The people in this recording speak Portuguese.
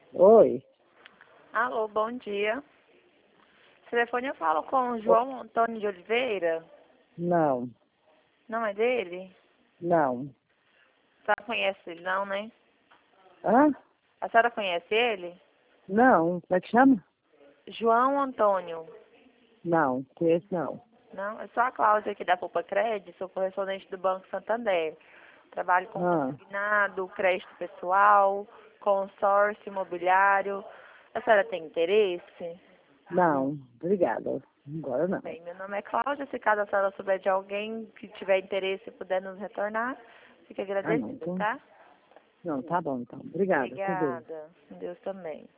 Oi. Alô, bom dia. Telefone eu falo com o Ô, João Antônio de Oliveira. Não, Não é dele? não. A senhora conhece ele não, né? Hã? A senhora conhece ele? Não. Como é que chama? João Antônio. Não, conheço não. Não, é só a Cláudia aqui da Poupa Crédito, sou correspondente do Banco Santander. Trabalho com Ah, consignado, crédito pessoal, consórcio imobiliário. A senhora tem interesse? não. Obrigada. Agora não. Bem, meu nome é Cláudia. Se caso a senhora souber de alguém que tiver interesse e puder nos retornar, fique Ah, não. agradecida, Então, tá? não, tá bom então. Obrigada. Com Deus. Obrigada. Deus também.